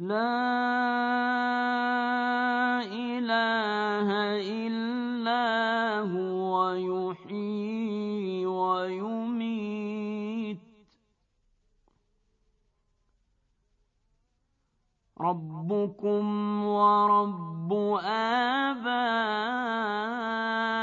لا إله إلا هو يحيي ويميت ربكم ورب آبائكم